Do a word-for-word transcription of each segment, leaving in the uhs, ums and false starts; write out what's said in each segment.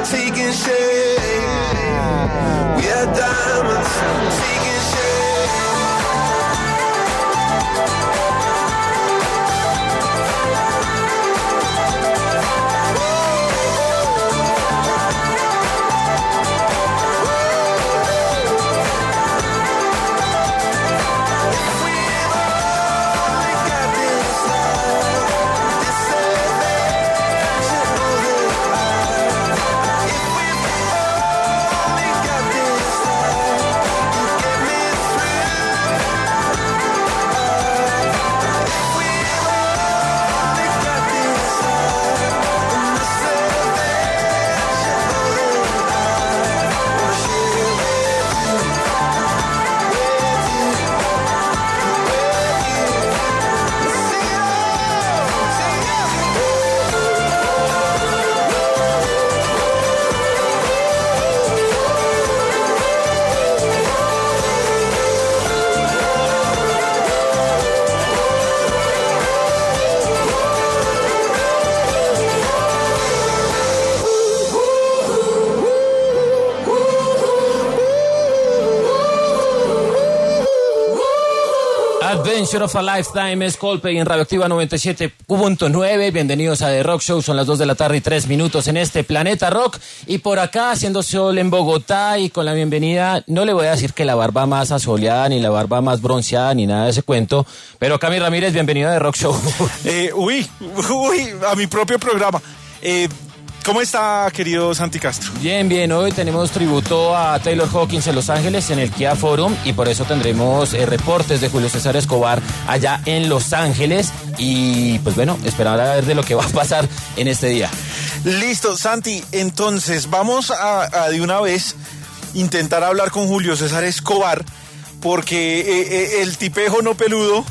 taking shape. We are diamonds taking shape. Adventure of a Lifetime es Coldplay en Radioactiva noventa y siete punto nueve. Bienvenidos a The Rock Show. Son las dos de la tarde y tres minutos en este Planeta Rock. Y por acá, haciendo sol en Bogotá y con la bienvenida, no le voy a decir que la barba más asoleada, ni la barba más bronceada, ni nada de ese cuento. Pero Cami Ramírez, bienvenido a The Rock Show. Eh, uy, uy, a mi propio programa. Eh... ¿Cómo está, querido Santi Castro? Bien, bien. Hoy tenemos tributo a Taylor Hawkins en Los Ángeles, en el Kia Forum, y por eso tendremos eh, reportes de Julio César Escobar allá en Los Ángeles. Y pues bueno, esperar a ver de lo que va a pasar en este día. Listo, Santi. Entonces, vamos a, a de una vez intentar hablar con Julio César Escobar, porque eh, eh, el tipejo no peludo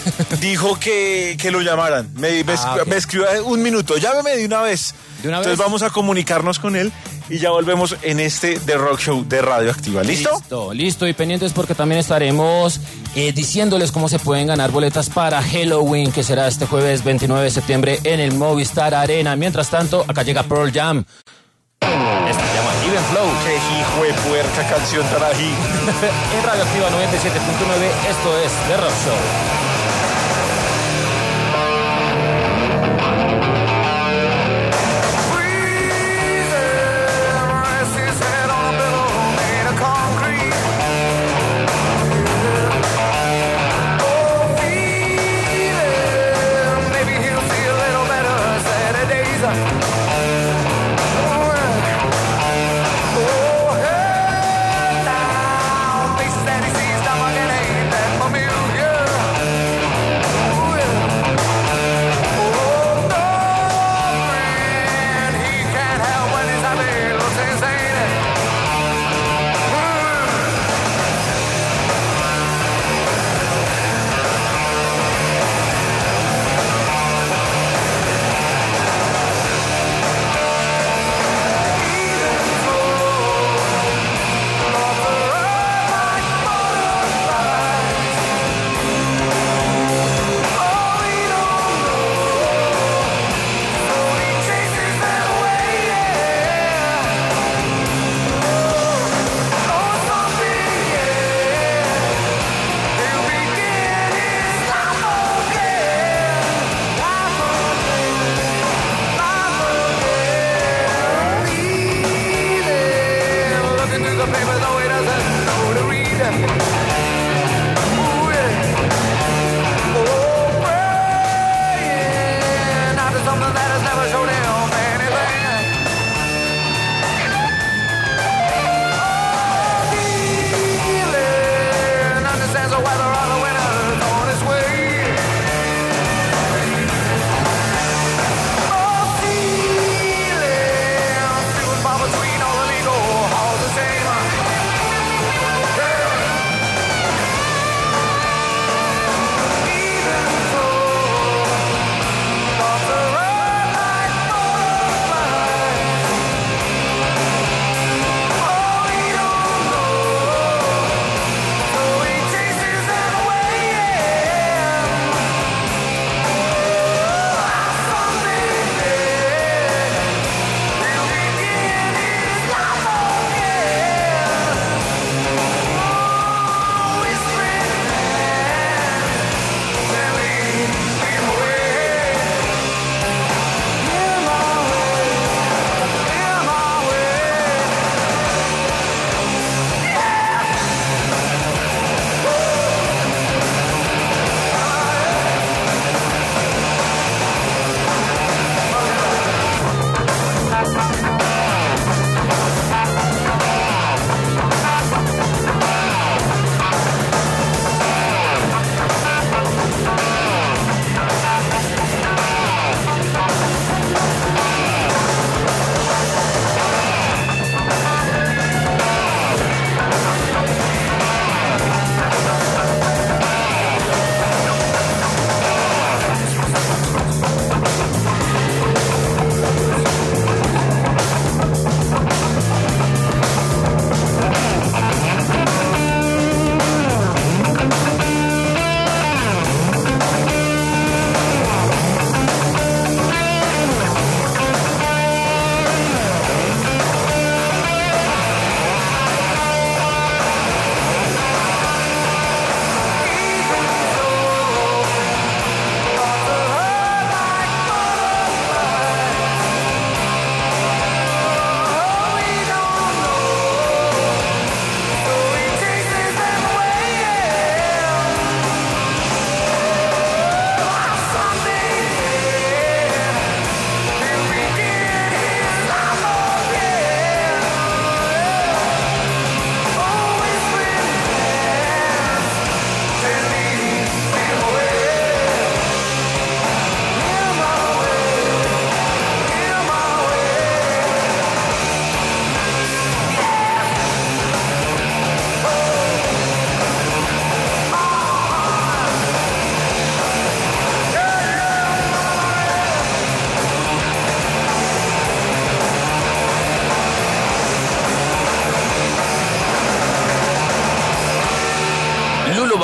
dijo que, que lo llamaran. Me, me, ah, okay. me escribió un minuto. Llámeme de una vez. ¿De una Entonces vez? Vamos a comunicarnos con él y ya volvemos en este The Rock Show de Radioactiva. ¿Listo? Listo, listo. Y pendientes porque también estaremos eh, diciéndoles cómo se pueden ganar boletas para Halloween, que será este jueves veintinueve de septiembre en el Movistar Arena. Mientras tanto, acá llega Pearl Jam. Esto se llama Even Flow. ¡Qué hijo de puerca canción tan ají! En Radioactiva noventa y siete punto nueve, esto es The Rock Show. That he sees, I'm again, ain't that familiar?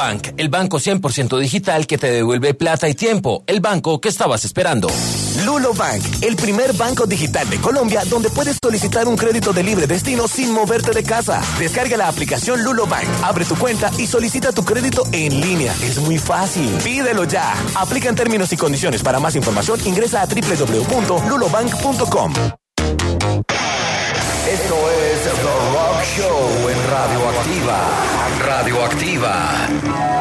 Lulobank, el banco cien por ciento digital que te devuelve plata y tiempo. El banco que estabas esperando. Lulobank, el primer banco digital de Colombia donde puedes solicitar un crédito de libre destino sin moverte de casa. Descarga la aplicación Lulobank, abre tu cuenta y solicita tu crédito en línea. Es muy fácil. Pídelo ya. Aplican términos y condiciones. Para más información ingresa a doble u doble u doble u punto lulobank punto com. Esto es The Rock Show en Radioactiva. Radioactiva.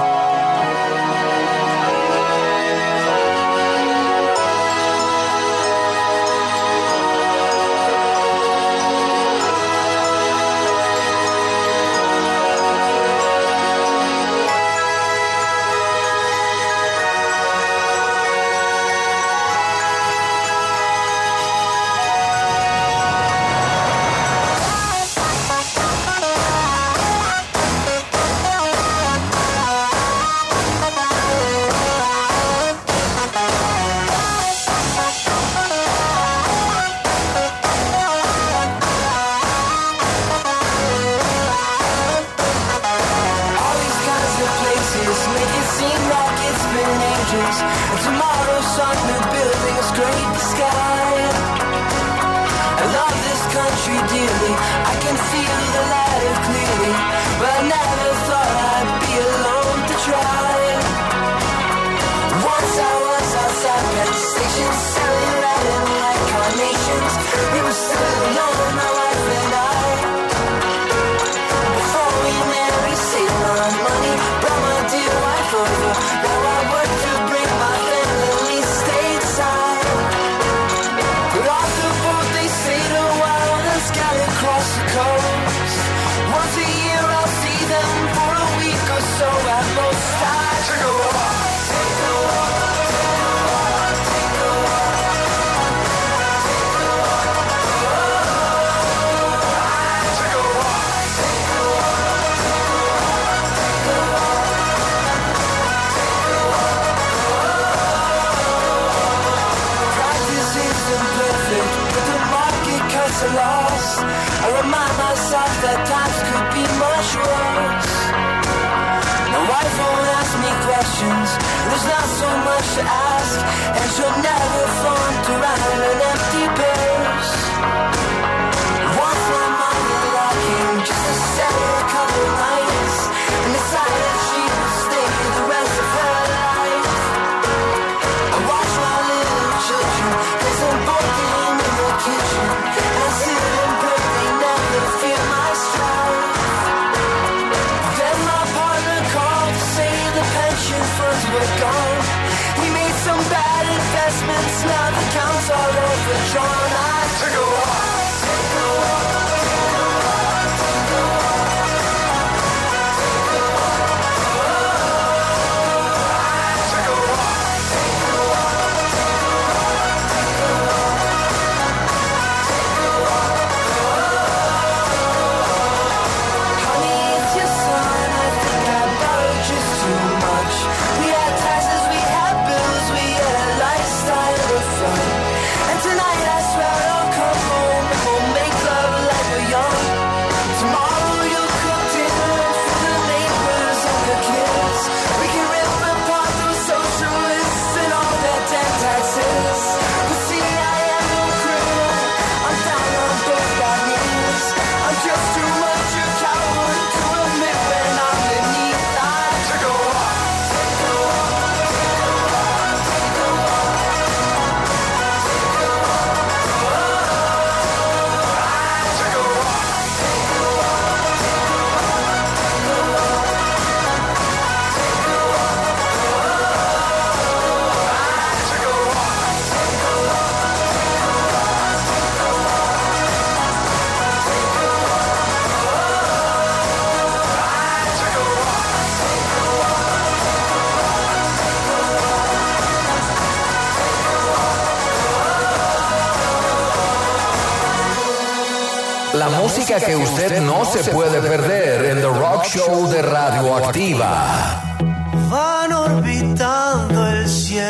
La música que usted no se puede perder en The Rock Show de Radioactiva. Van orbitando el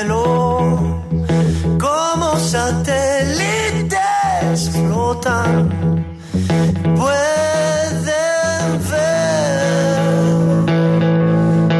cielo como satélites flotan. Pueden ver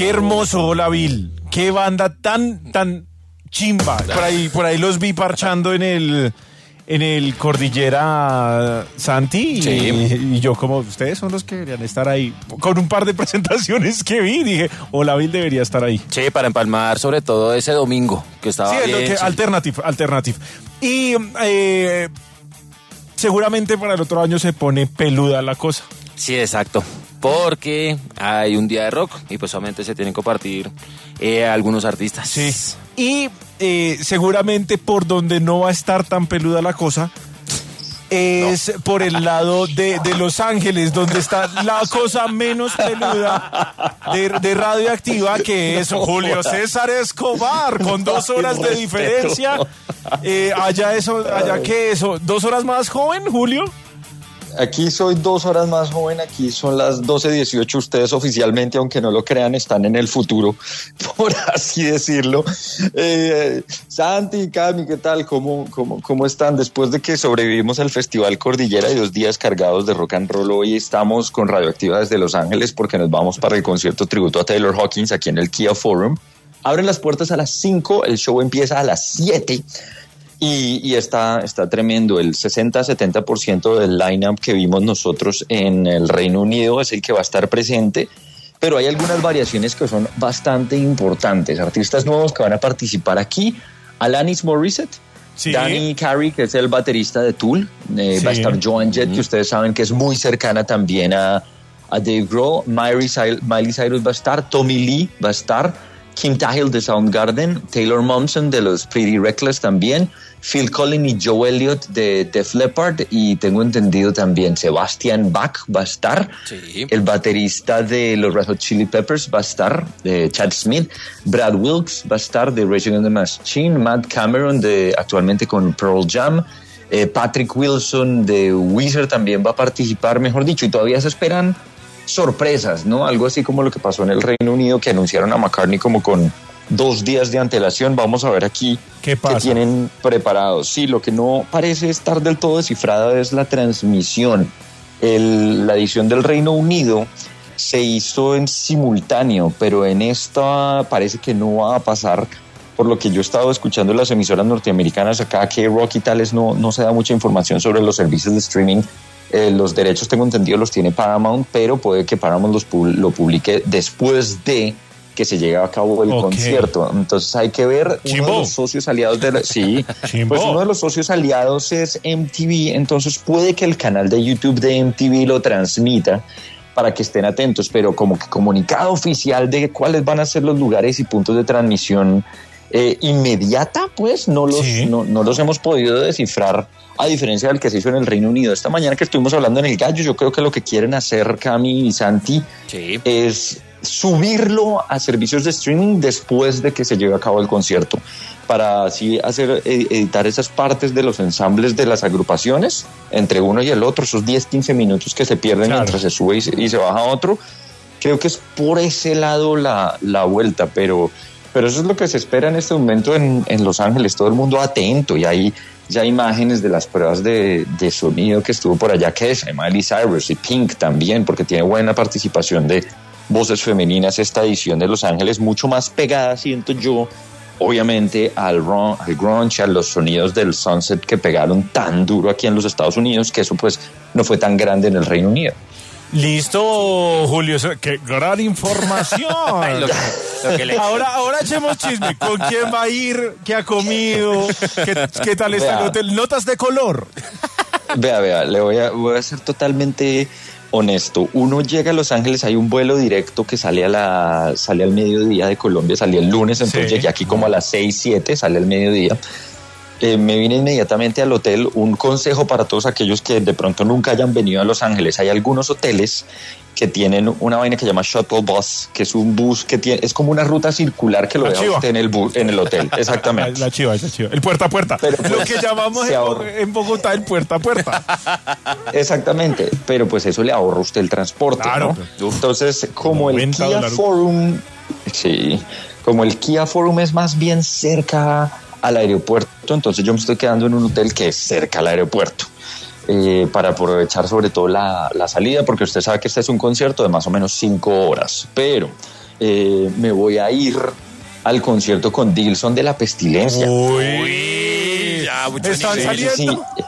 Qué hermoso, hola Bill. Qué banda tan, tan chimba. Por ahí, por ahí los vi parchando en el, en el Cordillera Santi. Y, Sí. y yo como, ustedes son los que deberían estar ahí. Con un par de presentaciones que vi, dije, hola Bill debería estar ahí. Sí, para empalmar sobre todo ese domingo que estaba Sí, es bien. lo que, sí. alternative, alternative. Y eh, seguramente para el otro año se pone peluda la cosa. Sí, exacto. Porque hay un día de rock y pues solamente se tienen que compartir eh, algunos artistas. Sí. Y eh, seguramente por donde no va a estar tan peluda la cosa es por el lado de, de Los Ángeles, donde está la cosa menos peluda de, de Radioactiva, que es Julio César Escobar, con dos horas de diferencia. Eh, allá eso, allá que eso, dos horas más joven, Julio. Aquí soy dos horas más joven, aquí son las doce dieciocho. Ustedes oficialmente, aunque no lo crean, están en el futuro, por así decirlo. Eh, Santi, Cami, ¿qué tal? ¿Cómo, cómo, ¿Cómo están? Después de que sobrevivimos al Festival Cordillera y dos días cargados de rock and roll, hoy estamos con Radioactiva desde Los Ángeles porque nos vamos para el concierto tributo a Taylor Hawkins aquí en el Kia Forum. Abren las puertas a las cinco, el show empieza a las siete. Y, y está, está tremendo. El sesenta a setenta por ciento del line-up que vimos nosotros en el Reino Unido es el que va a estar presente, pero hay algunas variaciones que son bastante importantes. Artistas nuevos que van a participar aquí: Alanis Morissette, Sí. Danny Carey, que es el baterista de Tool, eh, Sí. va a estar Joan Jett, que ustedes saben que es muy cercana también a, a Dave Grohl. Miley Cyrus, Miley Cyrus va a estar, Tommy Lee va a estar, Kim Tahill de Soundgarden, Taylor Momsen de los Pretty Reckless también, Phil Collins y Joe Elliott de Def Leppard, y tengo entendido también Sebastian Bach va a estar, Sí. el baterista de los Red Hot Chili Peppers va a estar, de Chad Smith, Brad Wilkes va a estar de Rage Against the Machine, Matt Cameron de actualmente con Pearl Jam, eh, Patrick Wilson de Weezer también va a participar, mejor dicho, y todavía se esperan sorpresas, ¿no? Algo así como lo que pasó en el Reino Unido, que anunciaron a McCartney como con dos días de antelación. Vamos a ver aquí ¿Qué pasa? qué tienen preparados. Sí, lo que no parece estar del todo descifrada es la transmisión. El, la edición del Reino Unido se hizo en simultáneo, pero en esta parece que no va a pasar. Por lo que yo he estado escuchando en las emisoras norteamericanas acá, que Rock y tales, no, no se da mucha información sobre los servicios de streaming. Eh, los derechos, tengo entendido, los tiene Paramount, pero puede que Paramount los pub- lo publique después de que se llegue a cabo el Ok. concierto. Entonces hay que ver. Chimbo. Uno de los socios aliados de la, sí, Chimbo. pues uno de los socios aliados es M T V, entonces puede que el canal de YouTube de M T V lo transmita para que estén atentos, pero como que comunicado oficial de cuáles van a ser los lugares y puntos de transmisión eh, inmediata, pues no los, Sí. no, no los hemos podido descifrar, a diferencia del que se hizo en el Reino Unido. Esta mañana que estuvimos hablando en el Gallo, yo creo que lo que quieren hacer Cami y Santi Sí. es subirlo a servicios de streaming después de que se lleve a cabo el concierto, para así hacer eh, editar esas partes de los ensambles de las agrupaciones entre uno y el otro, esos diez quince minutos que se pierden Claro. mientras se sube y se, y se baja otro. Creo que es por ese lado la, la vuelta, pero, pero eso es lo que se espera en este momento en, en Los Ángeles, todo el mundo atento, y hay ya imágenes de las pruebas de, de sonido que estuvo por allá, que es Miley Cyrus y Pink también, porque tiene buena participación de voces femeninas esta edición de Los Ángeles, mucho más pegada, siento yo, obviamente al, ron, al grunge, a los sonidos del Sunset que pegaron tan duro aquí en los Estados Unidos, que eso pues no fue tan grande en el Reino Unido. Listo, Julio. Qué gran información. Lo que- lo que le- Ahora, ahora echemos chisme. ¿Con quién va a ir? ¿Qué ha comido? ¿Qué, qué tal está el Vea. hotel? Notas de color. Vea, vea, le voy a, voy a ser totalmente honesto. Uno llega a Los Ángeles, hay un vuelo directo que sale a la sale al mediodía de Colombia, salía el lunes, entonces Sí. llegué aquí como a las seis, siete, sale al mediodía. Eh, me vine inmediatamente al hotel. Un consejo para todos aquellos que de pronto nunca hayan venido a Los Ángeles: hay algunos hoteles que tienen una vaina que se llama Shuttle Bus, que es un bus que tiene, es como una ruta circular que lo La deja chiva. usted en el bus, en el hotel, La, exactamente. la chiva, esa chiva. El puerta a puerta. Pero, pues, Lo que llamamos se en, ahorra. en Bogotá el puerta a puerta. Exactamente, pero pues eso le ahorra a usted el transporte, Claro. ¿no? Entonces, como el noventa Kia dólares. Forum, sí, como el Kia Forum es más bien cerca al aeropuerto, entonces yo me estoy quedando en un hotel que es cerca al aeropuerto, eh, para aprovechar sobre todo la, la salida, porque usted sabe que este es un concierto de más o menos cinco horas, pero eh, me voy a ir al concierto con Dilson de La Pestilencia. Uy, ya, muchos ¿Están niveles. saliendo? Sí.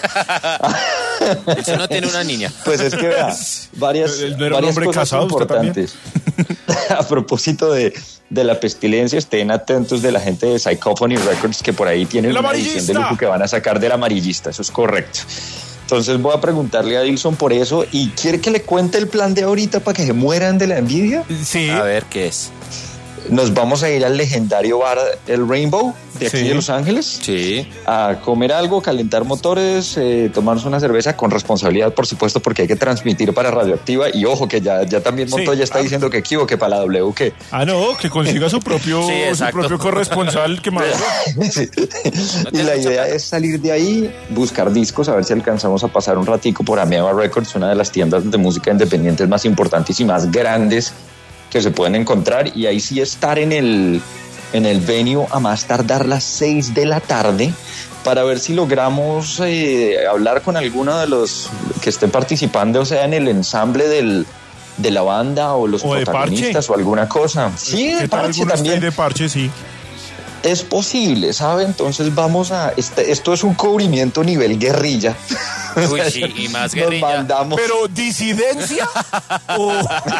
Eso no tiene una niña. Pues es que vea, varias, ¿No era un varias hombre cosas casado usted importantes. A propósito de, de La Pestilencia, estén atentos de la gente de Psychophony Records, que por ahí tienen ¡El una edición de amarillista! lujo que van a sacar del Amarillista, eso es correcto. Entonces voy a preguntarle a Dilson por eso, y quiere que le cuente el plan de ahorita para que se mueran de la envidia. Sí. A ver, ¿qué es? Nos vamos a ir al legendario bar El Rainbow de aquí Sí. de Los Ángeles Sí. a comer algo, calentar motores, eh, tomarnos una cerveza con responsabilidad, por supuesto, porque hay que transmitir para Radioactiva. Y ojo, que ya, ya también Sí. Montoya está diciendo que equivo, que para la W, que Ah, no, que consiga su propio, Sí, su exacto. propio corresponsal que más. Sí. Y la idea es salir de ahí, buscar discos, a ver si alcanzamos a pasar un ratico por Ameba Records, una de las tiendas de música independientes más importantes y más grandes que se pueden encontrar, y ahí sí estar en el, en el venue a más tardar las seis de la tarde para ver si logramos eh, hablar con alguno de los que estén participando, o sea, en el ensamble del, de la banda o los O de protagonistas parche. o alguna cosa. Sí, ¿Qué de tal parche algunos también. de parche, sí. Es posible, ¿sabe? Entonces vamos a... Este, esto es un cubrimiento nivel guerrilla. Uy, sí, y más Nos guerrilla. mandamos... Pero, ¿disidencia? o-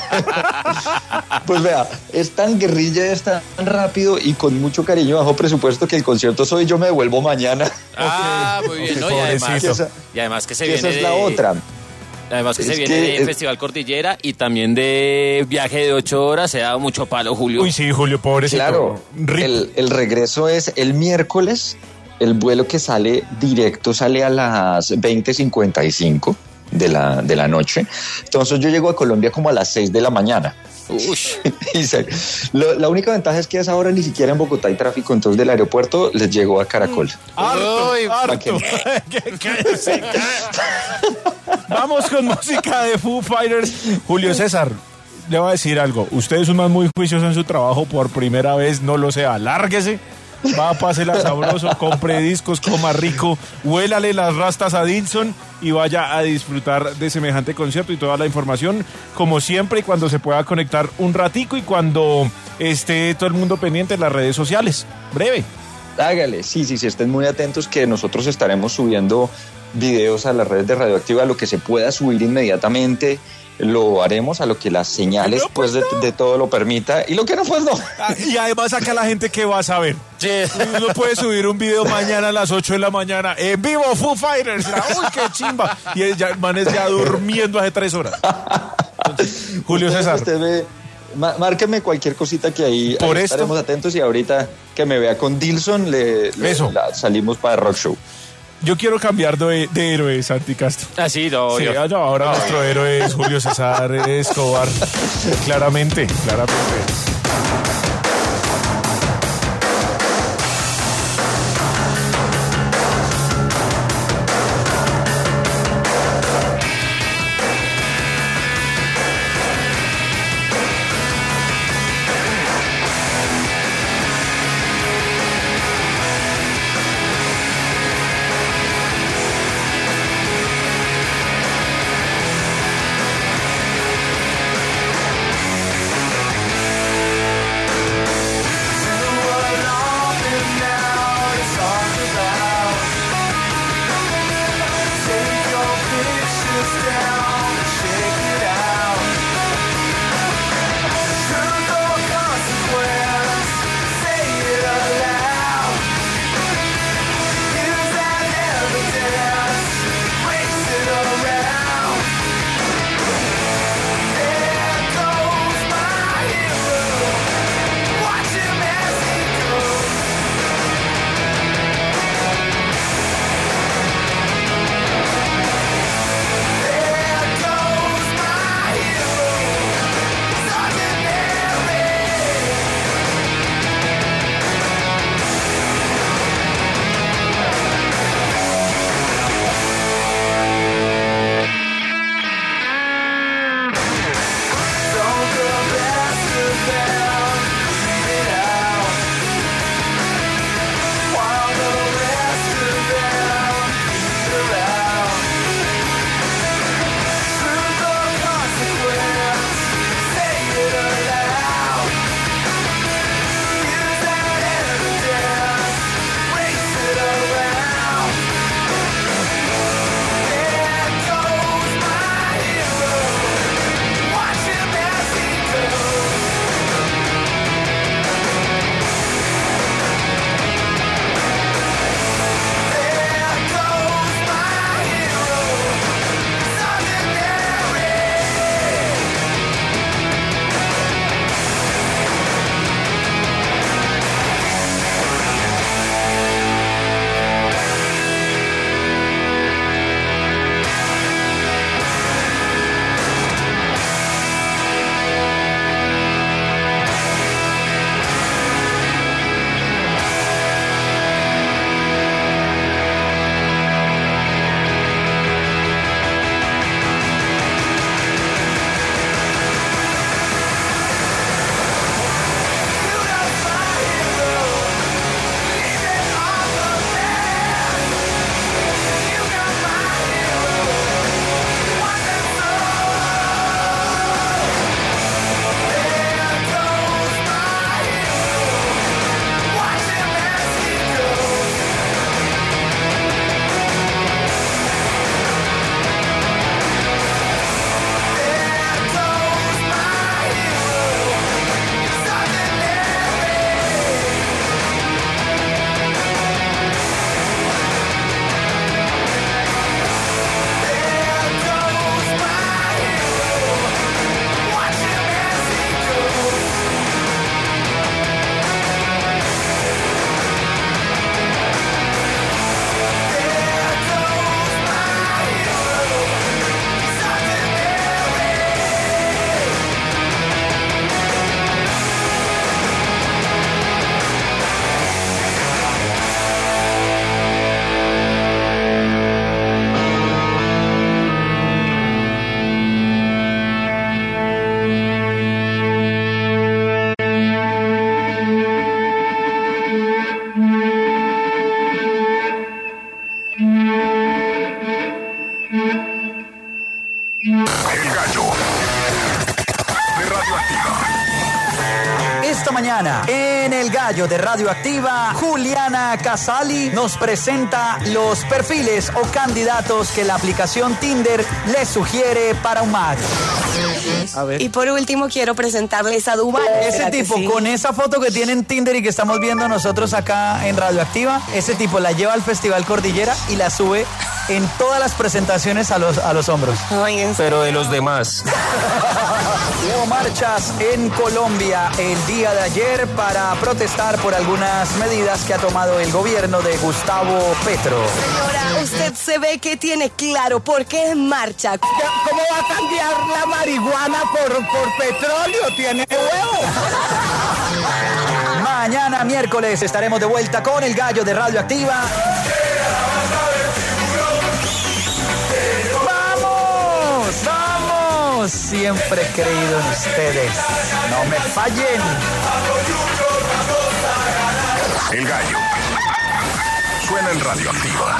Pues vea, es tan guerrilla, es tan rápido y con mucho cariño bajo presupuesto que el concierto soy yo me devuelvo mañana. Ah, muy bien, Ok, ¿no? Y además, pobrecito. Esa- y además que se que viene esa es la de- otra. Además que se Es viene que de es- Festival Cordillera y también de viaje de ocho horas. Se ha dado mucho palo, Julio. Uy, sí, Julio, pobrecito. Claro, Rip. el, el regreso es el miércoles. El vuelo que sale directo sale a las veinte cincuenta y cinco de la, de la noche. Entonces yo llego a Colombia como a las seis de la mañana. Ush. Y se- lo- la única ventaja es que a esa hora ni siquiera en Bogotá hay tráfico, entonces del aeropuerto les llegó a Caracol. Harto, Uy, harto. Cállese, cállese. Vamos con música de Foo Fighters. Julio César, le voy a decir algo. Usted es un man muy juicioso en su trabajo por primera vez, no lo sé, alárguese. Va, pásela sabroso, compre discos, coma rico, huélale las rastas a Dilson y vaya a disfrutar de semejante concierto y toda la información, como siempre, y cuando se pueda conectar un ratico y cuando esté todo el mundo pendiente en las redes sociales. Breve. Hágale, sí, sí, sí, estén muy atentos que nosotros estaremos subiendo videos a las redes de Radioactiva, lo que se pueda subir inmediatamente. Lo haremos a lo que las señales No, pues, pues, de, de todo lo permita. Y lo que no, pues no. Ah, y además acá la gente que va a saber. Uno puede subir un video mañana a las ocho de la mañana en vivo, Foo Fighters. Uy, qué chimba. Y el ya- el man es ya durmiendo hace tres horas. Entonces, Julio Entonces, César. Usted ve, má- márqueme cualquier cosita que ahí, Por ahí esto. estaremos atentos, y ahorita que me vea con Dilson le, le- Eso. la- salimos para Rock Show. Yo quiero cambiar de, de héroe, Santi Castro. Así, no, Sí, yo- no, ahora nuestro héroe es Julio César Escobar. Claramente, claramente. Esta mañana, en El Gallo de Radioactiva, Juliana Casali nos presenta los perfiles o candidatos que la aplicación Tinder les sugiere para un match. A ver. Y por último quiero presentarles a Dubái. Ese tipo, sí, con esa foto que tiene en Tinder y que estamos viendo nosotros acá en Radioactiva, ese tipo la lleva al Festival Cordillera y la sube en todas las presentaciones a los, a los hombros. Ay, pero de los demás. Hubo marchas en Colombia el día de ayer para protestar por algunas medidas que ha tomado el gobierno de Gustavo Petro. Señora, usted se ve que tiene claro por qué marcha. ¿Cómo va a cambiar la marihuana por, por petróleo? Tiene huevo. Mañana miércoles estaremos de vuelta con El Gallo de Radioactiva. ¡Vamos! ¡Vamos! Siempre he creído en ustedes. No me fallen. El Gallo suena en Radioactiva.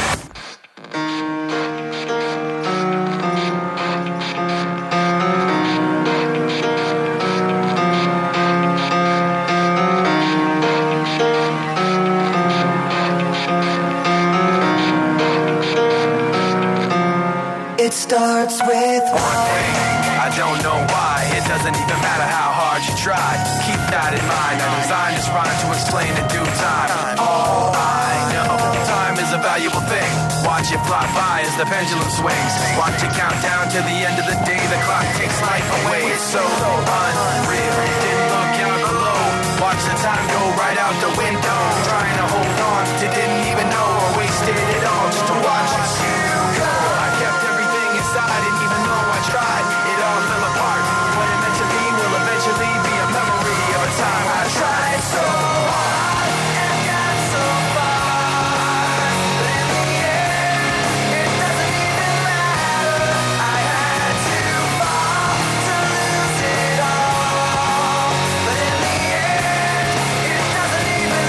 It starts with one thing. I don't know why. It doesn't even matter how hard you try. Keep that in mind. I designed this rhyme to explain in due time. All I know, time is a valuable thing. Watch it fly by as the pendulum swings. Watch it count down to the end of the day. The clock takes life away. It's so unreal. Didn't look out below. Watch the time go right out the window. Trying to hold on to didn't even know or wasted it all just to watch you go. I kept everything inside and even though I tried, it all fell apart. What it meant to be will eventually be a memory of a time I tried so hard and got so far. But in the end, it doesn't even matter. I had to fall to lose it all. But in the end, it doesn't even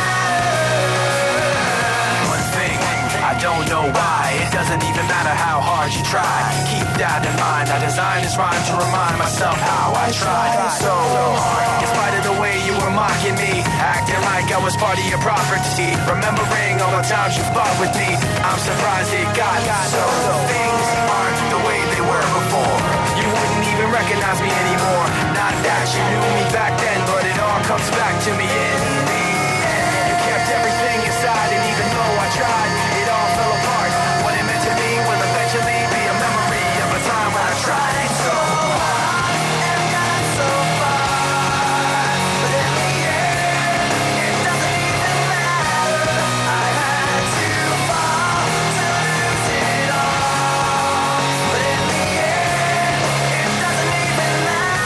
matter. One thing, I don't know why. It doesn't even matter how hard you try. Keep that in mind. I designed this rhyme to remind myself how I tried so hard. In spite of the way you were mocking me, acting like I was part of your property. Remembering all the times you fought with me, I'm surprised it got so. Things aren't the way they were before. You wouldn't even recognize me anymore. Not that you knew me back then, but it all comes back to me in the end. You kept everything inside, and even though I tried, it all fell apart. What it meant to be will eventually be a memory of a time when I tried so hard and got so far. But in the end, it doesn't even matter. I had to fall to lose it all. But in the end, it doesn't even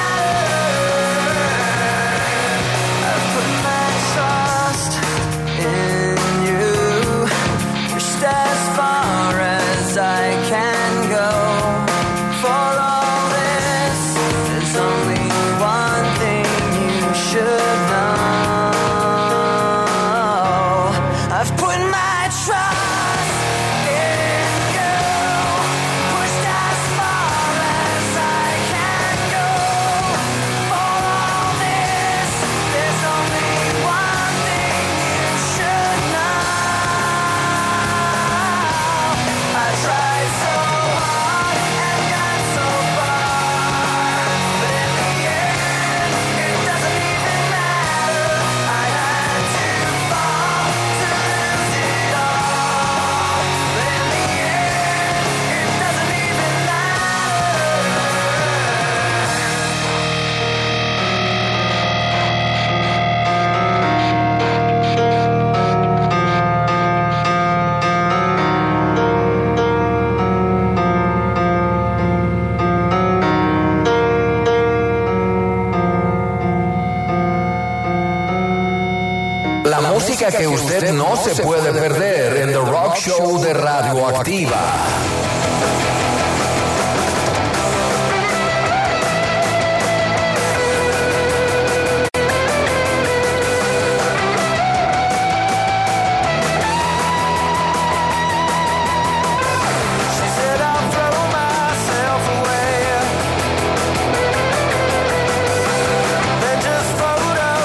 matter. I put my trust in you. Just as far as I can go. For all this, there's only one thing you should know. I've put my trust in you. Pushed as far as I can go. For all this, there's only one thing you should know. I tried so hard and got so far, but in the end, it doesn't even matter. I had to fall to lose it all, but in the end, it doesn't even La música que usted no se puede perder en The Rock Show de Radioactiva. Then just float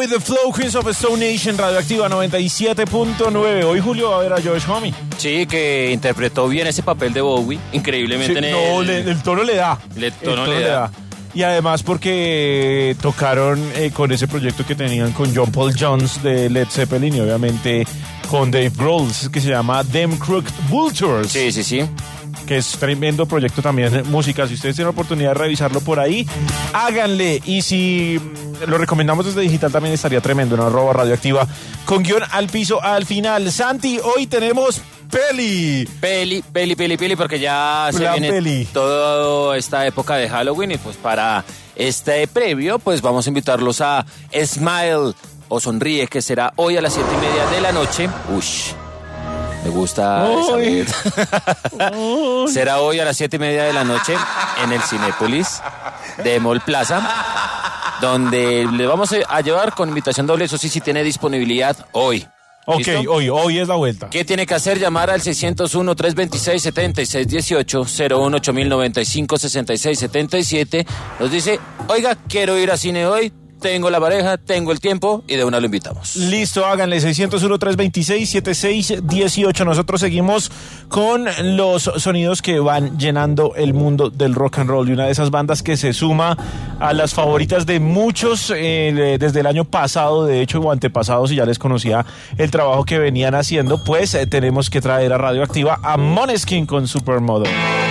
with the Flow, Queens of Stone Nation, Radioactiva noventa y siete punto nueve. Hoy Julio va a ver a Josh Homme. Sí, que interpretó bien ese papel de Bowie, increíblemente. Sí, en no, el... le, el tono le da. Le, tono el tono le le da. da. Y además porque tocaron eh, con ese proyecto que tenían con John Paul Jones de Led Zeppelin y obviamente con Dave Grohl, que se llama Them Crooked Vultures. Sí, sí, sí. Que es tremendo proyecto también, música. Si ustedes tienen la oportunidad de revisarlo por ahí, háganle. Y si lo recomendamos desde digital también estaría tremendo, en arroba radioactiva, con guión al piso al final. Santi, hoy tenemos peli. Peli, peli, peli, peli, porque ya se La viene peli. toda esta época de Halloween y pues para este previo pues vamos a invitarlos a Smile o Sonríe, que será hoy a las siete y media de la noche. Ush. Me gusta esa letra. Será hoy a las siete y media de la noche en el Cinépolis de Mall Plaza, donde le vamos a llevar con invitación doble. Eso sí, si tiene disponibilidad hoy. Ok, ¿Listo? hoy, hoy es la vuelta. ¿Qué tiene que hacer? Llamar al seiscientos uno, trescientos veintiséis, setenta y seis dieciocho, cero uno ocho mil noventa y cinco, sesenta y seis setenta y siete. Nos dice, oiga, quiero ir a cine hoy. Tengo la pareja, tengo el tiempo y de una lo invitamos. Listo, háganle seiscientos uno, trescientos veintiséis, setenta y seis dieciocho. Nosotros seguimos con los sonidos que van llenando el mundo del rock and roll y una de esas bandas que se suma a las favoritas de muchos eh, desde el año pasado, de hecho, o antepasado, si ya les conocía el trabajo que venían haciendo, pues eh, tenemos que traer a Radioactiva a Måneskin con Supermodel.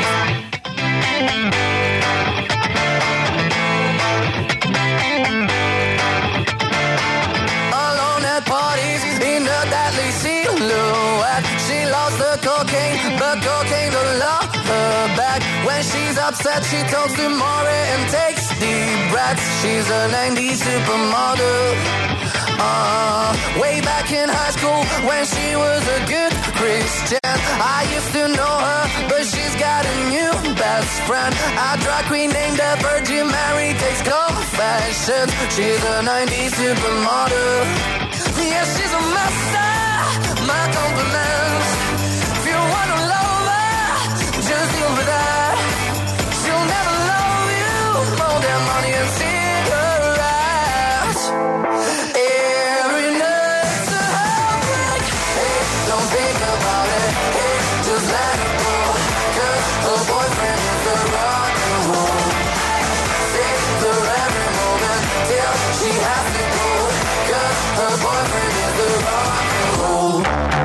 Cocaine, but cocaine don't love her back. When she's upset, she talks to Maury and takes deep breaths. She's a nineties supermodel. Uh, way back in high school, when she was a good Christian, I used to know her, but she's got a new best friend. A drag queen named the Virgin Mary takes confessions. She's a nineties supermodel. Yeah, she's a master. My compliments. Wanna love her, just deal with that. She'll never love you more than money and cigarettes. Every night's a heartbreak. Hey, don't think about it. Hey, just let it go. 'Cause her boyfriend is the rock and roll. Save her every moment till she has to go. 'Cause her boyfriend is the rock and roll.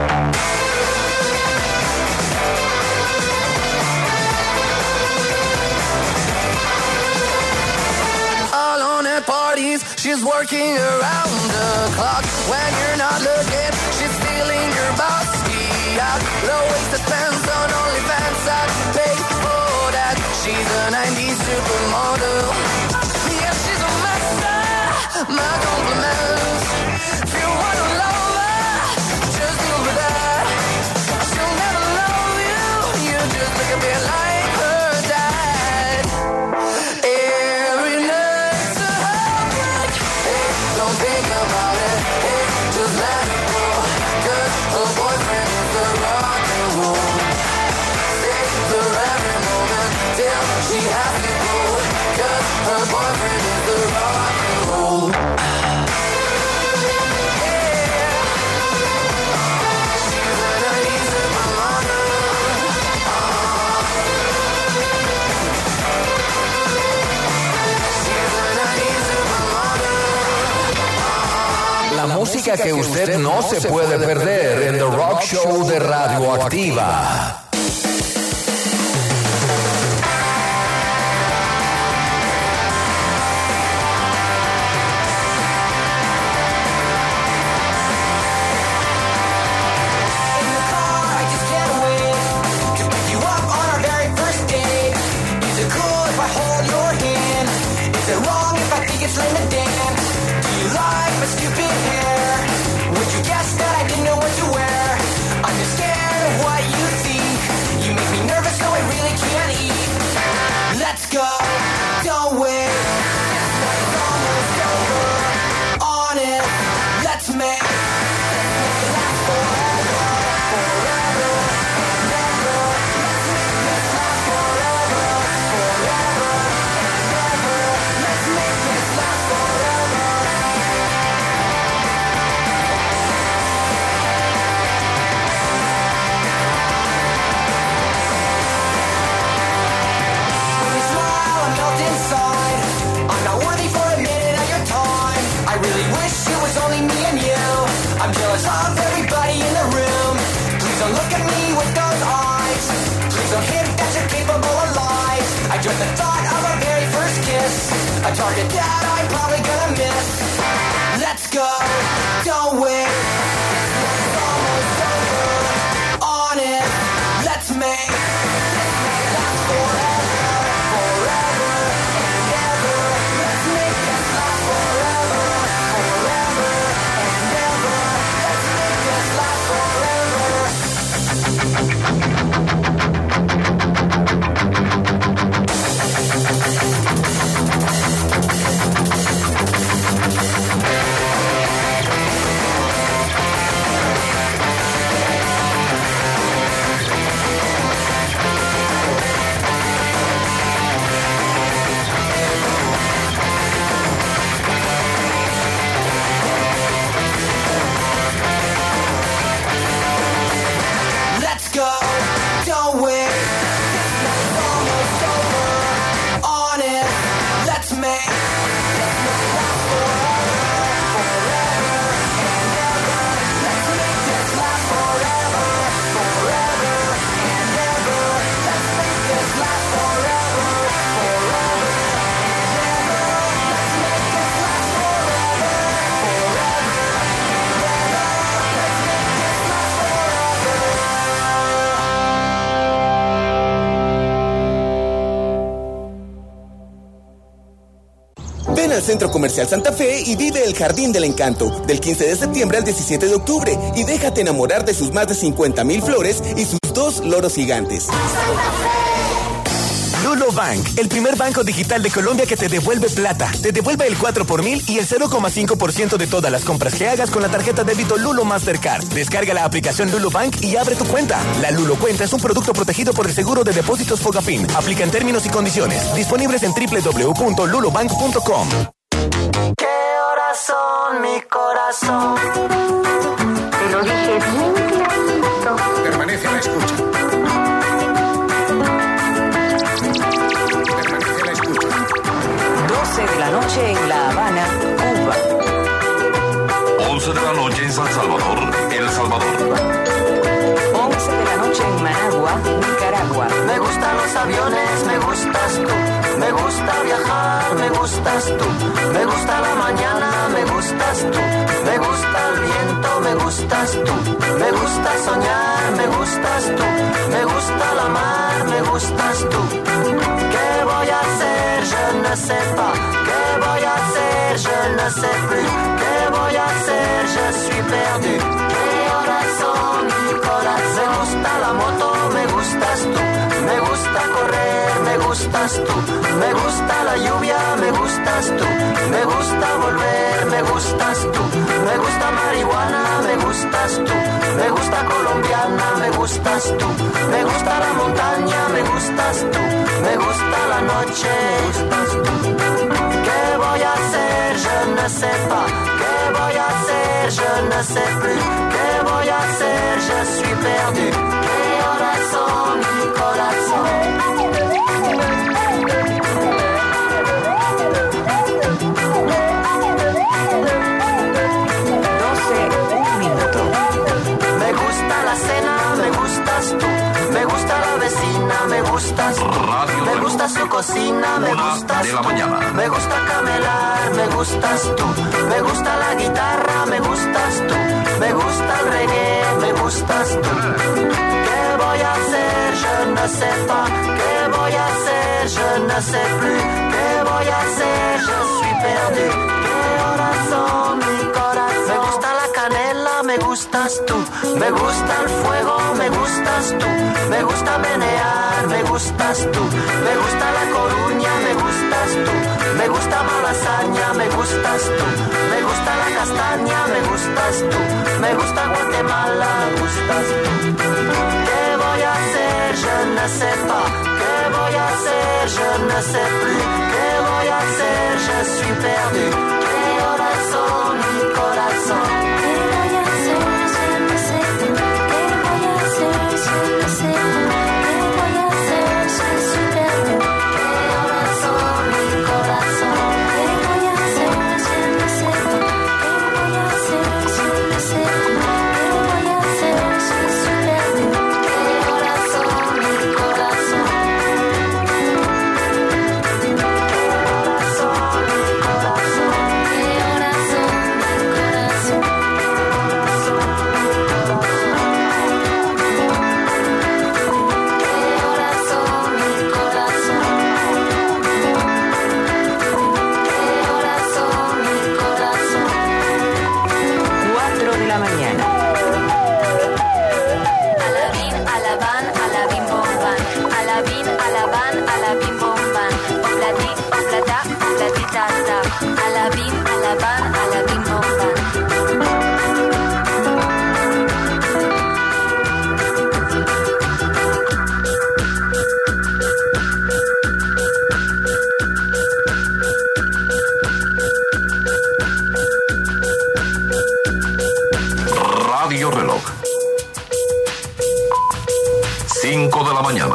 Parties, she's working around the clock. When you're not looking, she's stealing your bossy out. Low-waisted pants on OnlyFans, I'd pay for that. She's a nineties supermodel. Yeah, she's a master. My compliments. If you wanna love her, just deal with that. She'll never love you. You just look a bit like her dad. Every night. Don't think about it, hey, just let it go. 'Cause her boyfriend is the rock and roll. Save her every moment till she has to go. 'Cause her boyfriend is the rock and roll. La música que usted no se puede perder en The Rock Show de Radioactiva. Stupid hair. Would you guess that I didn't know what to wear? I'm just scared of what you think. target that I'm probably gonna miss. Let's go, don't wait. It's almost over. On it, let's make this last forever, forever and ever. Let's make this last forever, forever and ever. Let's make this last forever. Let's go, don't wait. This night's almost over. On it, let's make this night last forever, forever and ever. Let's make this last forever, forever and ever. Let's make this last forever, forever and ever. Let's make this last forever, forever and ever. Let's make this last forever. Ven al Centro Comercial Santa Fe y vive el Jardín del Encanto del quince de septiembre al diecisiete de octubre y déjate enamorar de sus más de cincuenta mil flores y sus dos loros gigantes. Lulo Bank, el primer banco digital de Colombia que te devuelve plata. Te devuelve el cuatro por mil y el cero coma cinco por ciento de todas las compras que hagas con la tarjeta débito Lulo Mastercard. Descarga la aplicación Lulo Bank y abre tu cuenta. La Lulo Cuenta es un producto protegido por el Seguro de Depósitos Fogafín. Aplica en términos y condiciones. Disponibles en doble u doble u doble u punto lulobank punto com. ¿Qué horas son, mi corazón? Te lo dije bien clarito. Permanece a la escucha. Permanece a la escucha. doce de la noche en La Habana, Cuba. once de la noche en San Salvador, El Salvador. once de la noche en Managua, Nicaragua. Me gustan los aviones, me gustas tú. Me gusta viajar, me gustas tú. Me gusta la mañana, me gustas tú. Me gusta el viento, me gustas tú. Me gusta soñar, me gustas tú. Me gusta la mar, me gustas tú. ¿Qué voy a hacer? Je ne sais pas. ¿Qué voy a hacer? Je ne sais plus. ¿Qué voy a hacer? Je suis perdu. ¿Qué horas son, mi corazón? Me gusta la moto, me gustas tú. Me gusta correr, me gustas tú. Me gusta la lluvia, me gustas tú. Me gusta volver, me gustas tú. Me gusta marihuana, me gustas tú. Me gusta colombiana, me gustas tú. Me gusta la montaña, me gustas tú. Me gusta la noche, me gustas tú. ¿Qué voy a hacer? Je ne sais pas. ¿Qué voy a hacer? Je ne sais plus. ¿Qué voy a hacer? Je suis perdu. ¿Qué horas son, mi corazón? doce, un minuto. Me gusta la cena, me gustas tú. Me gusta la vecina, me gustas tú. Me gusta su cocina, me gustas de la tú. mañana. Me gusta camelar, me gustas tú. Me gusta la guitarra, me gustas tú. Me gusta el reggae, me gustas tú. ¿Qué voy a hacer? Je ne sais pas. ¿Qué voy a hacer? Je ne sais plus. ¿Qué voy a hacer? Je suis perdu. ¿Qué horas son, mi corazón? Me gusta la canela, me gustas tú. Me gusta el fuego, me gustas tú. Me gusta menear, me gustas tú. Me gusta la Coruña, me gustas tú. Me gusta Malasaña, me gustas tú. Me gusta la castaña, me gustas tú. Me gusta Guatemala, me gustas tú. ¿Qué voy a hacer? Je ne sais pas. ¿Qué voy a hacer? Je ne sais plus. ¿Qué voy a hacer? Je suis perdu. ¿Qué horas son, mi corazón? ¿Qué voy a hacer? Je ne sais plus. ¿Qué voy a hacer? Je ne sais plus. ¿Qué voy a hacer? Je suis perdu. ¿Qué horas son, mi corazón? ¿Qué voy a hacer? Je ne sais plus. ¿Qué voy a hacer? Je ne sais plus. ¿Qué voy a hacer? Je suis perdu. ¿Qué horas son, mi corazón? ¿Qué horas son, mi cinco de la mañana.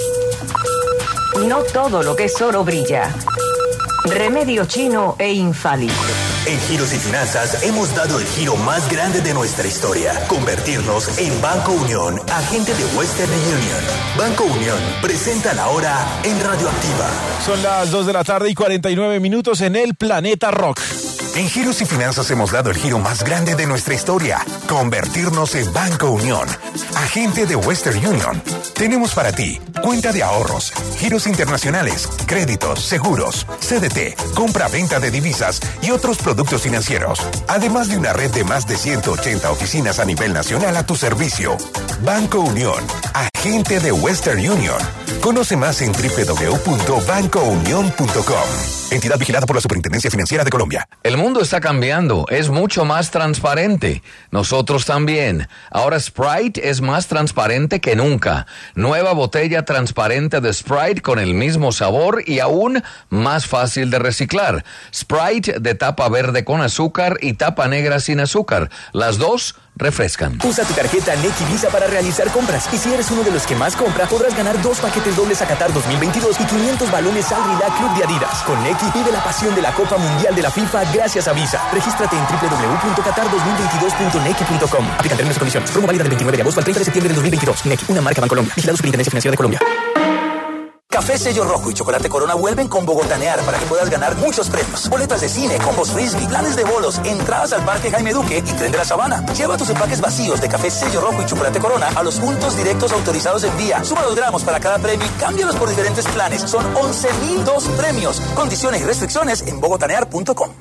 No todo lo que es oro brilla. Remedio chino e infalible. En Giros y Finanzas hemos dado el giro más grande de nuestra historia. Convertirnos en Banco Unión, agente de Western Union. Banco Unión presenta la hora en Radioactiva. Son las dos de la tarde y cuarenta y nueve minutos en el Planeta Rock. En Giros y Finanzas hemos dado el giro más grande de nuestra historia. Convertirnos en Banco Unión, agente de Western Union. Tenemos para ti cuenta de ahorros, giros internacionales, créditos, seguros, C D T, compra-venta de divisas y otros productos financieros. Además de una red de más de ciento ochenta oficinas a nivel nacional a tu servicio. Banco Unión, agente de Western Union. Conoce más en doble u doble u doble u punto banco unión punto com. Entidad vigilada por la Superintendencia Financiera de Colombia. El mundo está cambiando, es mucho más transparente. Nosotros también. Ahora Sprite es más transparente que nunca. Nueva botella transparente de Sprite con el mismo sabor y aún más fácil de reciclar. Sprite de tapa verde con azúcar y tapa negra sin azúcar. Las dos refrescan. Usa tu tarjeta Nequi Visa para realizar compras. Y si eres uno de los que más compra, podrás ganar dos paquetes dobles a Qatar dos mil veintidós y quinientos balones al Rila Club de Adidas. Con Nequi vive la pasión de la Copa Mundial de la FIFA gracias a Visa. Regístrate en doble u doble u doble u punto qatar dos mil veintidós punto nequi punto com. Aplican términos y condiciones. Promo válida del veintinueve de agosto al treinta de septiembre del dos mil veintidós. Nequi, una marca Bancolombia. Vigilado Superintendencia Financiera de Colombia. Café Sello Rojo y Chocolate Corona vuelven con Bogotanear para que puedas ganar muchos premios. Boletas de cine, combos frisbee, planes de bolos, entradas al Parque Jaime Duque y Tren de la Sabana. Lleva tus empaques vacíos de Café Sello Rojo y Chocolate Corona a los puntos directos autorizados en vía. Suma los gramos para cada premio y cámbialos por diferentes planes. Son once mil dos premios. Condiciones y restricciones en bogotanear punto com.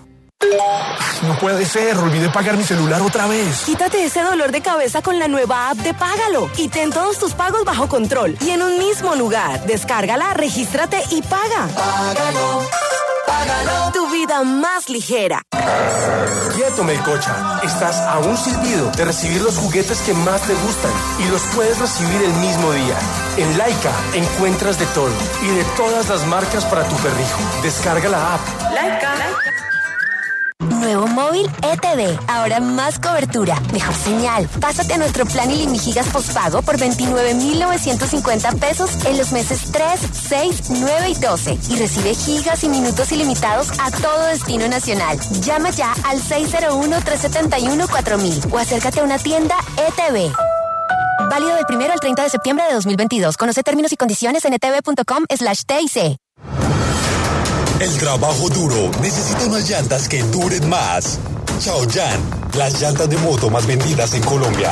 No puede ser, olvidé pagar mi celular otra vez. Quítate ese dolor de cabeza con la nueva app de Págalo y ten todos tus pagos bajo control y en un mismo lugar. Descárgala, regístrate y paga. Págalo, págalo. Tu vida más ligera. Quieto, Melcocha. Estás a un silbido de recibir los juguetes que más te gustan y los puedes recibir el mismo día. En Laika encuentras de todo y de todas las marcas para tu perrijo. Descarga la app. Laika. Nuevo móvil E T V, ahora más cobertura, mejor señal. Pásate a nuestro plan Ilimigigas postpago por veintinueve mil novecientos cincuenta pesos en los meses tres, seis, nueve y doce y recibe gigas y minutos ilimitados a todo destino nacional. Llama ya al seis cero uno, tres siete uno, cuatro mil o acércate a una tienda E T V. Válido del primero al treinta de septiembre de dos mil veintidós. Conoce términos y condiciones en etv.com slash TIC. El trabajo duro necesita unas llantas que duren más. Chaoyan, las llantas de moto más vendidas en Colombia.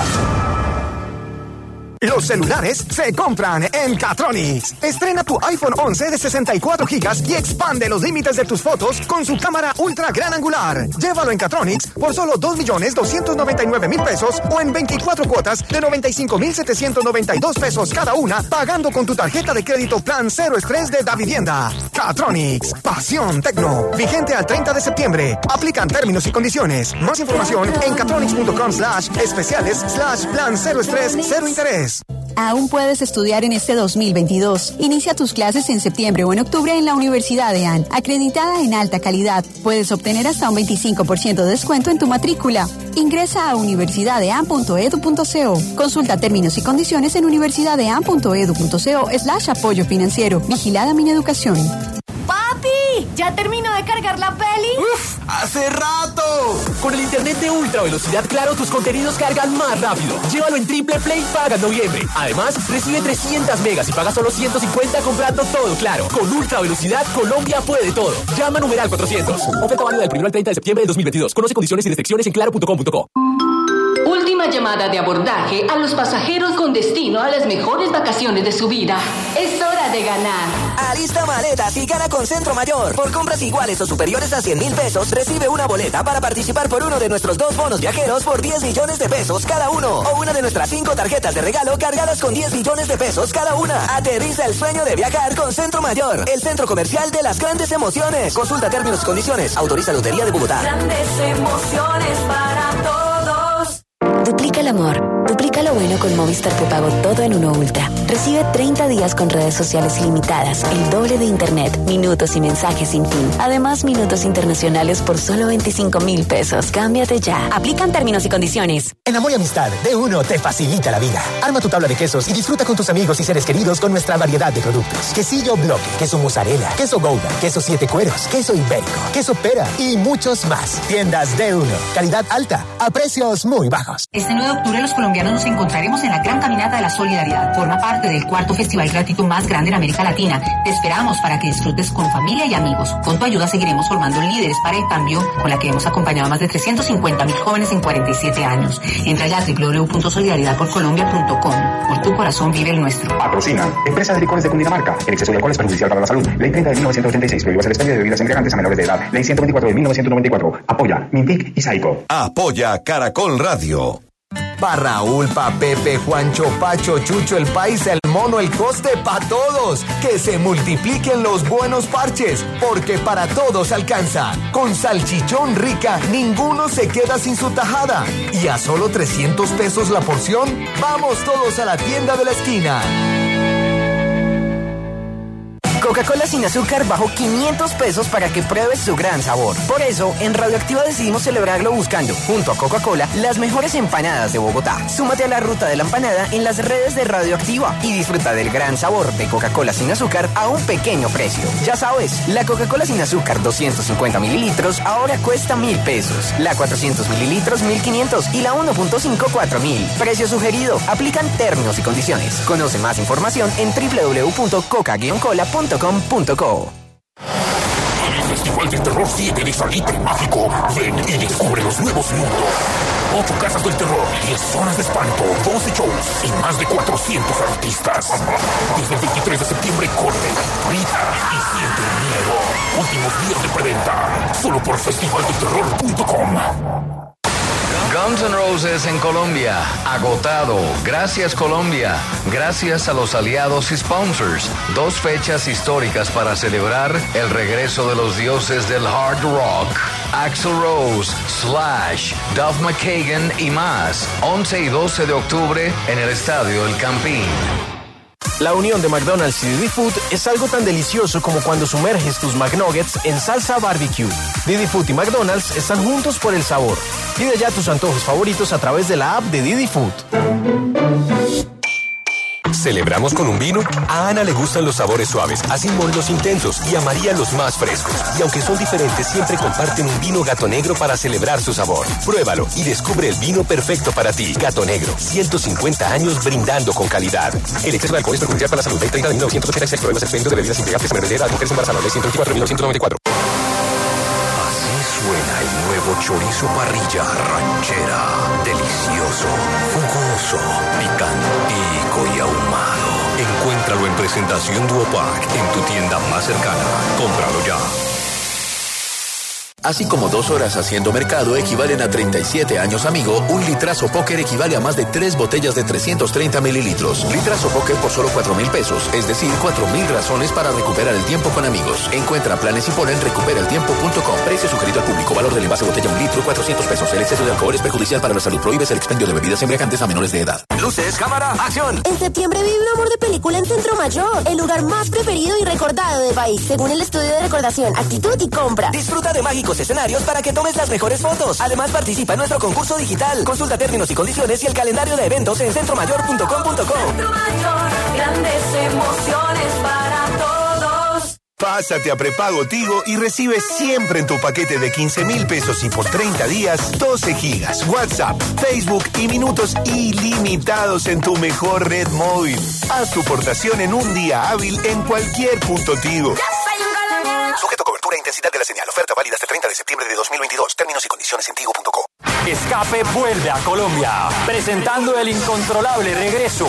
Los celulares se compran en Catronics. Estrena tu iPhone once de sesenta y cuatro gigas y expande los límites de tus fotos con su cámara ultra gran angular. Llévalo en Catronics por solo dos millones doscientos noventa y nueve mil pesos o en veinticuatro cuotas de noventa y cinco mil setecientos noventa y dos pesos cada una, pagando con tu tarjeta de crédito Plan Cero Estrés de Davivienda. Catronics, pasión tecno. Vigente al treinta de septiembre. Aplican términos y condiciones. Más información en catronics.com slash especiales slash plan cero estrés cero interés. Aún puedes estudiar en este dos mil veintidós. Inicia tus clases en septiembre o en octubre en la Universidad de A N, acreditada en alta calidad. Puedes obtener hasta un veinticinco por ciento de descuento en tu matrícula. Ingresa a universidad de a n punto e d u punto co. Consulta términos y condiciones en universidad de a n punto e d u punto co slash apoyo financiero. Vigilada Mineducación. ¡Papi! ¿Ya terminó de cargar la peli? ¡Uf! ¡Hace rato! Con el internet de ultra velocidad Claro, tus contenidos cargan más rápido. Llévalo en Triple Play Paga en noviembre. Además, recibe trescientas megas y paga solo ciento cincuenta comprando todo Claro. Con ultra velocidad, Colombia puede todo. Llama a numeral cuatrocientos. Oferta válida del primero al treinta de septiembre de dos mil veintidós. Conoce condiciones y restricciones en claro punto com punto co. Última llamada de abordaje a los pasajeros con destino a las mejores vacaciones de su vida. Es hora de ganar. Alista maletas y gana con Centro Mayor. Por compras iguales o superiores a cien mil pesos, recibe una boleta para participar por uno de nuestros dos bonos viajeros por diez millones de pesos cada uno. O una de nuestras cinco tarjetas de regalo cargadas con diez millones de pesos cada una. Aterriza el sueño de viajar con Centro Mayor, el centro comercial de las grandes emociones. Consulta términos y condiciones. Autoriza Lotería de Bogotá. Grandes emociones para todos. Duplica el amor, duplícalo lo bueno con Movistar Prepago Todo en Uno Ultra. Recibe treinta días con redes sociales ilimitadas, el doble de internet, minutos y mensajes sin fin. Además, minutos internacionales por solo veinticinco mil pesos. Cámbiate ya. Aplican términos y condiciones. En Amor y Amistad, de Uno te facilita la vida. Arma tu tabla de quesos y disfruta con tus amigos y seres queridos con nuestra variedad de productos. Quesillo bloque, queso mozzarella, queso gouda, queso siete cueros, queso ibérico, queso pera y muchos más. Tiendas de Uno. Calidad alta a precios muy bajos. Este nueve de octubre los colombianos nos encontraremos en la Gran Caminata de la Solidaridad. Forma parte del cuarto festival gratuito más grande en América Latina. Te esperamos para que disfrutes con familia y amigos. Con tu ayuda seguiremos formando líderes para el cambio, con la que hemos acompañado a más de trescientos cincuenta mil jóvenes en cuarenta y siete años. Entra ya a doble u doble u doble u punto solidaridad por colombia punto com. Por tu corazón vive el nuestro. Patrocina Empresa de Licores de Cundinamarca. El exceso de alcohol es perjudicial para la salud. Ley treinta de mil novecientos ochenta y seis. Prohíbe el expendio de bebidas embriagantes a menores de edad. Ley ciento veinticuatro de mil novecientos noventa y cuatro. Apoya Mintic y Saico. Apoya Caracol Radio. Pa' Raúl, pa' Pepe, Juancho, Pacho, Chucho, el Paisa, el Mono, el Coste, pa' todos. Que se multipliquen los buenos parches, porque para todos alcanza. Con salchichón rica, ninguno se queda sin su tajada. Y a solo trescientos pesos la porción, vamos todos a la tienda de la esquina. Coca-Cola sin azúcar bajó quinientos pesos para que pruebes su gran sabor. Por eso, en Radioactiva decidimos celebrarlo buscando, junto a Coca-Cola, las mejores empanadas de Bogotá. Súmate a la ruta de la empanada en las redes de Radioactiva y disfruta del gran sabor de Coca-Cola sin azúcar a un pequeño precio. Ya sabes, la Coca-Cola sin azúcar doscientos cincuenta mililitros ahora cuesta mil pesos. La cuatrocientos mililitros mil quinientos y la uno punto cinco cuatro mil. Precio sugerido. Aplican términos y condiciones. Conoce más información en doble u doble u doble u punto coca guion cola punto com punto co. El Festival del Terror siete de Salitre Mágico. Ven y descubre los nuevos mundos. Ocho casas del terror, diez zonas de espanto, doce shows y más de cuatrocientos artistas. Desde el veintitrés de septiembre corre, grita y siente el miedo. Últimos días de preventa. Solo por festival del terror punto com. Guns N' Roses en Colombia, agotado. Gracias Colombia, gracias a los aliados y sponsors. Dos fechas históricas para celebrar el regreso de los dioses del hard rock. Axl Rose, Slash, Duff McKagan y más. once y doce de octubre en el Estadio El Campín. La unión de McDonald's y Didi Food es algo tan delicioso como cuando sumerges tus McNuggets en salsa barbecue. Didi Food y McDonald's están juntos por el sabor. Pide ya tus antojos favoritos a través de la app de Didi Food. ¿Celebramos con un vino? A Ana le gustan los sabores suaves, a Simón los intensos y a María los más frescos. Y aunque son diferentes, siempre comparten un vino Gato Negro para celebrar su sabor. Pruébalo y descubre el vino perfecto para ti. Gato Negro, ciento cincuenta años brindando con calidad. El exceso de alcohol es perjudicial para la salud. Ley treinta de mil novecientos ochenta y seis. Prohíbe el expendio de bebidas embriagantes a menores de edad. Mujeres embarazadas. Ley ciento veinticuatro de mil novecientos noventa y cuatro. Así suena el nuevo chorizo parrilla ranchera. Delicioso, jugoso, picantico y ahumado. Encuéntralo en presentación Duopack en tu tienda más cercana. Cómpralo ya. Así como dos horas haciendo mercado equivalen a treinta y siete años, amigo, un litrazo póker equivale a más de tres botellas de trescientos treinta mililitros. Litrazo póker por solo cuatro mil pesos, es decir, cuatro mil razones para recuperar el tiempo con amigos. Encuentra planes y pon en recupera el tiempo punto com. Precio sugerido al público. Valor del envase botella un litro, cuatrocientos pesos. El exceso de alcohol es perjudicial para la salud. Prohíbes el expendio de bebidas embriagantes a menores de edad. Luces, cámara, acción. En septiembre vive un amor de película en Centro Mayor, el lugar más preferido y recordado del país, según el estudio de recordación, actitud y compra. Disfruta de mágicos escenarios para que tomes las mejores fotos. Además, participa en nuestro concurso digital. Consulta términos y condiciones y el calendario de eventos en centro mayor punto com punto co. Centro Mayor, grandes emociones para todos. Pásate a prepago Tigo y recibe siempre en tu paquete de quince mil pesos y por treinta días doce gigas, WhatsApp, Facebook y minutos ilimitados en tu mejor red móvil. Haz tu portación en un día hábil en cualquier punto Tigo. Sujeto a cobertura e intensidad de la señal. Oferta válida hasta el treinta de septiembre de dos mil veintidós. Términos y condiciones en tigo punto co. Escape vuelve a Colombia, presentando el incontrolable regreso.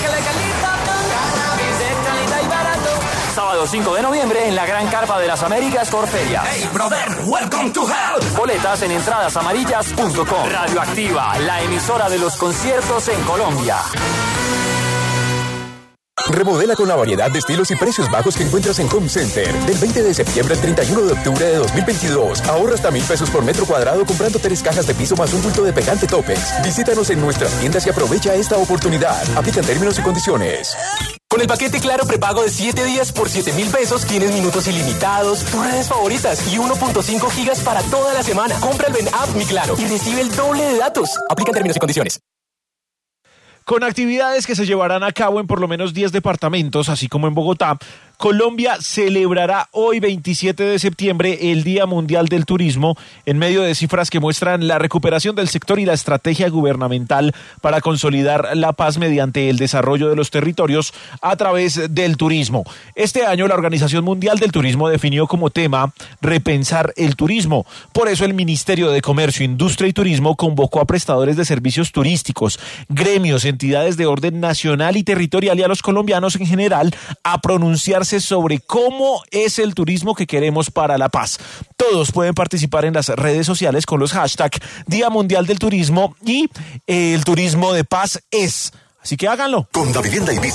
Sábado cinco de noviembre en la Gran Carpa de las Américas Corferia. Hey brother, welcome to hell. Boletas en entradas amarillas punto com. Radioactiva, la emisora de los conciertos en Colombia. Remodela con la variedad de estilos y precios bajos que encuentras en Home Center. Del veinte de septiembre al treinta y uno de octubre de dos mil veintidós. Ahorra hasta mil pesos por metro cuadrado comprando tres cajas de piso más un bulto de pegante Topex. Visítanos en nuestras tiendas y aprovecha esta oportunidad. Aplican términos y condiciones. Con el paquete Claro prepago de siete días por siete mil pesos, tienes minutos ilimitados, tus redes favoritas y uno punto cinco gigas para toda la semana. Compra el Ven App Mi Claro y recibe el doble de datos. Aplican términos y condiciones. Con actividades que se llevarán a cabo en por lo menos diez departamentos, así como en Bogotá, Colombia celebrará hoy veintisiete de septiembre el Día Mundial del Turismo en medio de cifras que muestran la recuperación del sector y la estrategia gubernamental para consolidar la paz mediante el desarrollo de los territorios a través del turismo. Este año la Organización Mundial del Turismo definió como tema repensar el turismo. Por eso el Ministerio de Comercio, Industria y Turismo convocó a prestadores de servicios turísticos, gremios, entidades de orden nacional y territorial y a los colombianos en general a pronunciarse sobre cómo es el turismo que queremos para la paz. Todos pueden participar en las redes sociales con los hashtags Día Mundial del Turismo y eh, el turismo de paz es. Así que háganlo. Con Davivienda y Visa